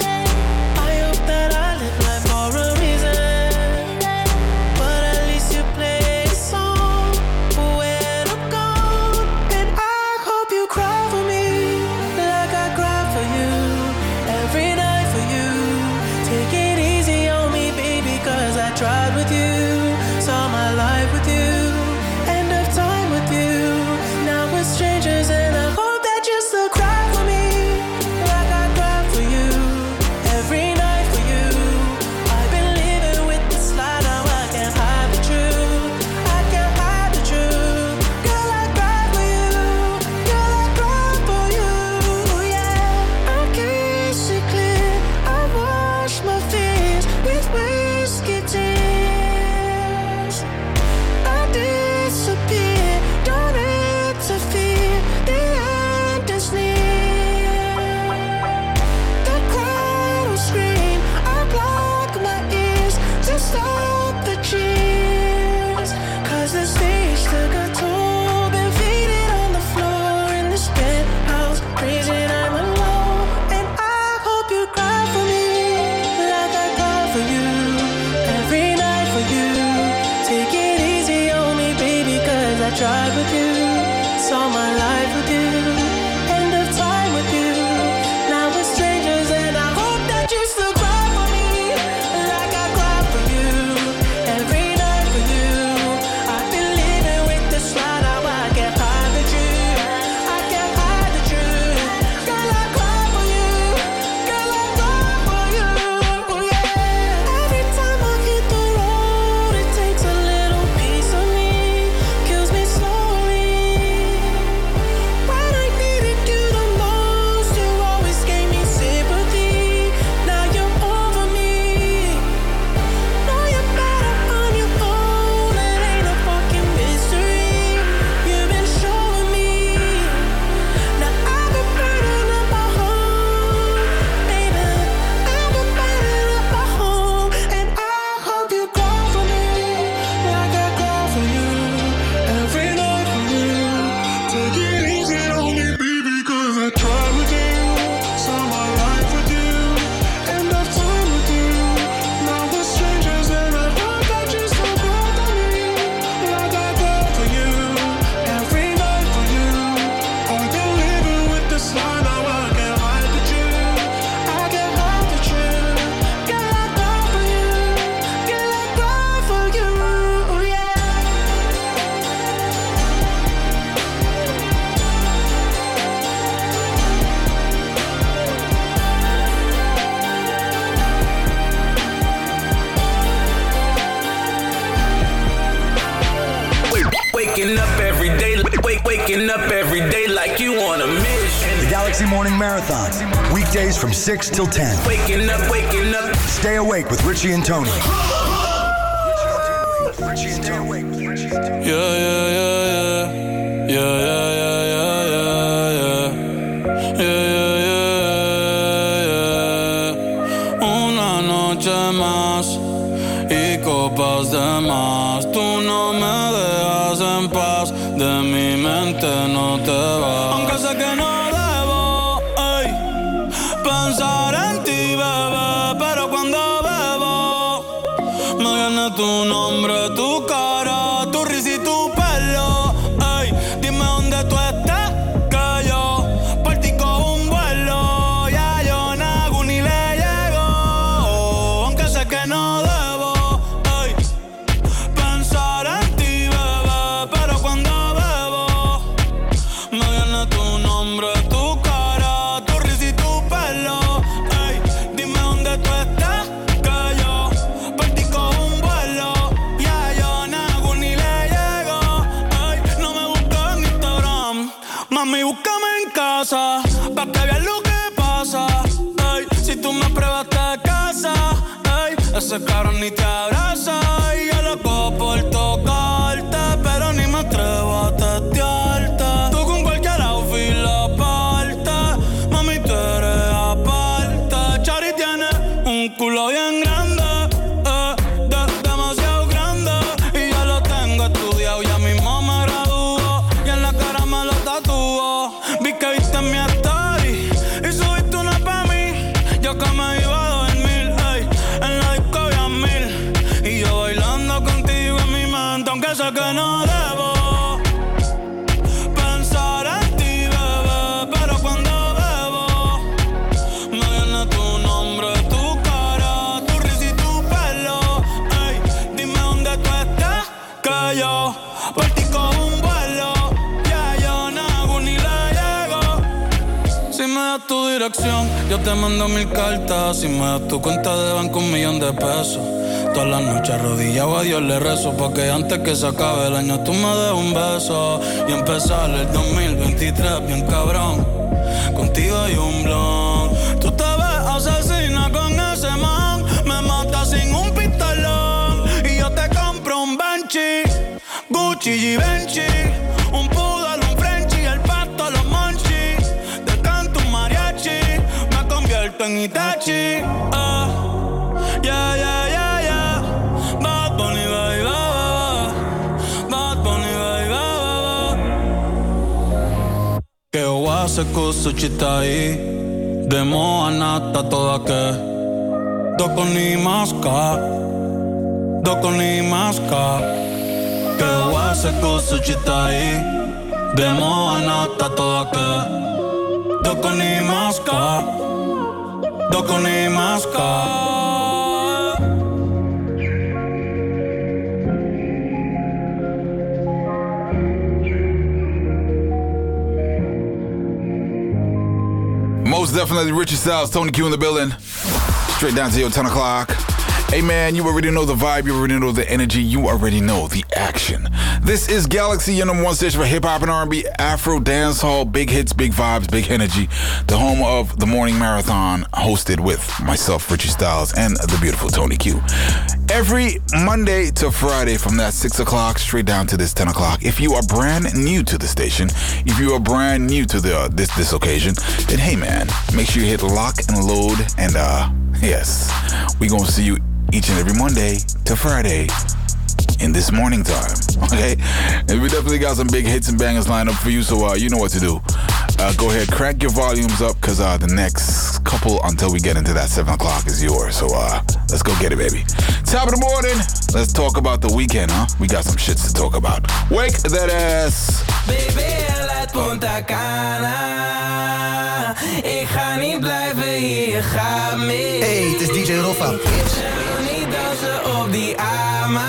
I hope that I live life for a reason. But at least you play a song when I'm gone. And I hope you cry for me like I cry for you. Every night for you. Take it easy on me, baby, cause I tried with you. Saw my life with you. End of time with you. Now we're strangers and I hope that you still cry for me like I cry for you. Every night for you. I've been living with this lie, now I can't hide the truth. I can't hide the truth. Girl, I cry for you. Girl, I cry for you. Yeah, I can't see clear. I wash my fears with whiskey tears. I disappear, don't interfere. The end is near. The crowd will scream. I block my ears to stop the cheers. Cause the stage took a toll. Been faded on the floor in this penthouse. Reason I'm alone. And I hope you cry for me like I cry for you. Every night for you. Take it easy on me, baby, cause I tried with you. Saw my life with you. End of time with you. Now we're strangers and I hope that you still cry for me like I cry for you. Every night for you. I've been living with this lie, now I can't hide the truth. I can't hide the truth. Girl, I cry for you. Girl, I cry for you. Yeah. Every time I hit the road, it takes a little piece of me. Kills me slowly. When I needed you the most, you always gave me sympathy. Now you're over me. Know you're better on your own. It ain't a fucking mystery. You've been showing me. Now I've been burning up my home, baby. I've been burning up my home, and I hope you cry for me like I cry for you. Every night for you. Take it easy on me, baby, cause I tried with you. Saw my life with you. End of time with you. Now we're strangers and I hope that you still cry for me like I cry for you. Every night for you. I've been living with this lie, now I can't hide the truth. I can't hide the truth. Girl, I cry for you. Girl, I cry for you. Yeah. Waking up every day, waking up every day like you on a mission. The Galaxy Morning Marathon. Weekdays from 6 till 10. Waking up, waking up. Stay awake with Richie and Tony. Yeah, yeah, yeah, yeah. Yeah, yeah, yeah, yeah, yeah, yeah. Yeah, yeah, yeah, yeah. Una noche más y copas de más. Tú no me dejas en paz, de mi mente no te vas. Aunque sé que no debo, ey, pensar en ti, bebé, pero cuando bebo me viene tu nombre, tu cara, tu risa y tu pelo. Quédame en casa, pa' que veas lo que pasa. Ey, si tú me pruebas te casa, ey, ese cabrón ni te abraza. Y yo loco por tocarte, pero ni me atrevo a testearte. Tú con cualquier outfit la parte, mami tú eres aparte. Chari tiene un culo bien grande, demasiado grande. Y ya lo tengo estudiado, ya mismo me graduó. Y en la cara me lo tatuó. Vi que viste mi story y subiste una pa' mí. Yo que me iba a dormir, ey, en la disco había 1000. Y yo bailando contigo en mi mente, aunque sé que no debo pensar en ti, bebé. Pero cuando bebo, me viene tu nombre, tu cara, tu risa y tu pelo. Ey, dime dónde tú estás, que yo por ti cojo un vuelo. Ya yo no hago ni le llego. Si me das tu dirección, yo te mando 1000 cartas. Si me das tu cuenta de banco, 1,000,000 de pesos. Todas las noches arrodillado a Dios le rezo, pa' que antes que se acabe el año tú me des un beso. Y empezar el 2023 bien cabrón, contigo hay un blon. Tú te ves asesina con ese man, me matas sin un pistolón. Y yo te compro un Benchi, Gucci y Givenchy, un poodle, un Frenchie, el pato, los monchis. Te canto un mariachi, me convierto en Itachi. Yeah, yeah, yeah, yeah. Bad Bunny, baby, Bad Bunny, baby. Che ho a se cosa città demo anata toda che doko ni maska che ho a se cosa città demo anata toda che doko ni maska. Most definitely Richie Styles, Tony Q in the building. Straight down to your 10 o'clock. Hey man, you already know the vibe, you already know the energy, you already know the action. This is Galaxy, your number one station for hip-hop and R&B, Afro, dancehall, big hits, big vibes, big energy. The home of the morning marathon, hosted with myself, Richie Styles, and the beautiful Tony Q. Every Monday to Friday from that 6 o'clock straight down to this 10 o'clock. If you are brand new to the station, if you are brand new to the this occasion, then hey man, make sure you hit lock and load, and yes, we gonna see you each and every Monday to Friday in this morning time, okay? And we definitely got some big hits and bangers lined up for you, so you know what to do. Go ahead, crank your volumes up, because the next couple until we get into that 7 o'clock is yours. So let's go get it, baby. Top of the morning, let's talk about the weekend, huh? We got some shits to talk about. Wake that ass. Baby, laat Punta Cana. Ik ga niet blijven hier, ga mee. Hey, het is DJ Roffa. Ik wil niet dansen op die ama.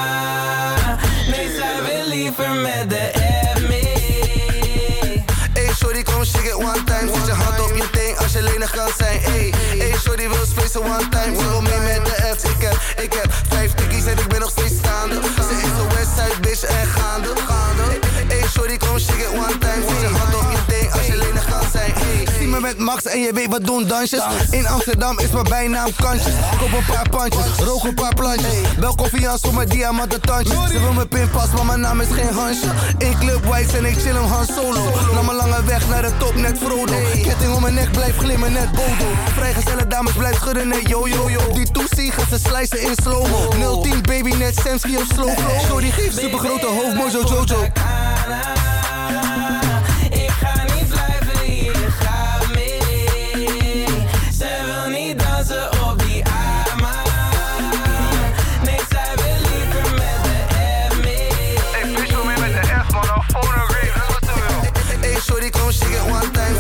Nee, zij wil liever met de M mee. Hey, shorty, kom shake it one time. Zet je hand op je teen als je lenig kan zijn. Hey, shorty wil spacen one time. Ze wil mee met de F. Ik heb 5 tikkies en ik ben nog steeds staande. Ze is een Westside bitch en gaande. Hey, shorty, kom shake it one time. Zet je hand op je teen als je lenig kan zijn. Zie me met Max en je weet wat doen dansjes. In Amsterdam is mijn bijnaam Kantjes. Koop een paar pandjes, rook een paar plantjes. Bel confiance voor mijn diamanten tandjes. Ze wil mijn pinpas, maar mijn naam is geen Hansje. In Club White en ik chill hem Han Solo. Na mijn lange weg naar de top, net Frodo. Ketting om mijn nek, blijf glimmen, net Bodo. Vrijgezelle dames, blijf schudden, net yo-yo-yo. Die toesie gaat ze slicen in slow-mo. 010 baby, net Samsky op slow-flow. Shorty geeft supergrote hoofd, mojo Jojo.